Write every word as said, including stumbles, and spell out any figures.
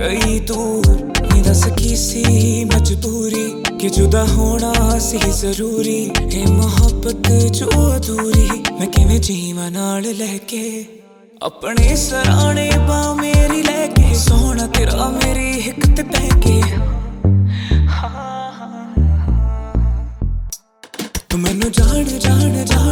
गई दूर नी दस की सी मजबूरी कि जुदा होना सी जरूरी है मोहब्बत जो अधूरी मैं किवें जीवां नाल लैके अपने सराणे बा मेरी लैके सोहना तेरा मेरी हिक ते पैके तू मैनू जान जान जान